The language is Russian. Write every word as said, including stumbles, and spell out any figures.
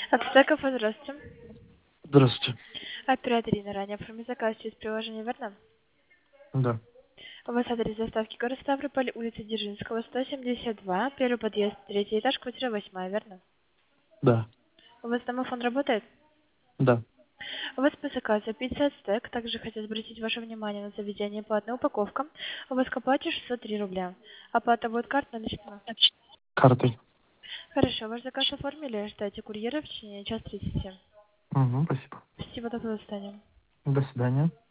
Отстеков, здравствуйте. Здравствуйте. Оператор Ирина, ранее оформить заказ через приложение, верно? Да, У вас адрес доставки город Ставрополь, улица Дзержинского, сто семьдесят два, первый подъезд, третий этаж, квартира восьмая, верно? да, У вас домофон работает? да. У вас по заказу пицца Ацтек. Также хотел обратить ваше внимание на заведение платная упаковка. У вас к оплате шестьсот три рубля. Оплата будет карта наличными. Картой. Хорошо, ваш заказ оформили, ждайте курьера в течение час тридцать. Угу, спасибо. Спасибо, до свидания. До свидания.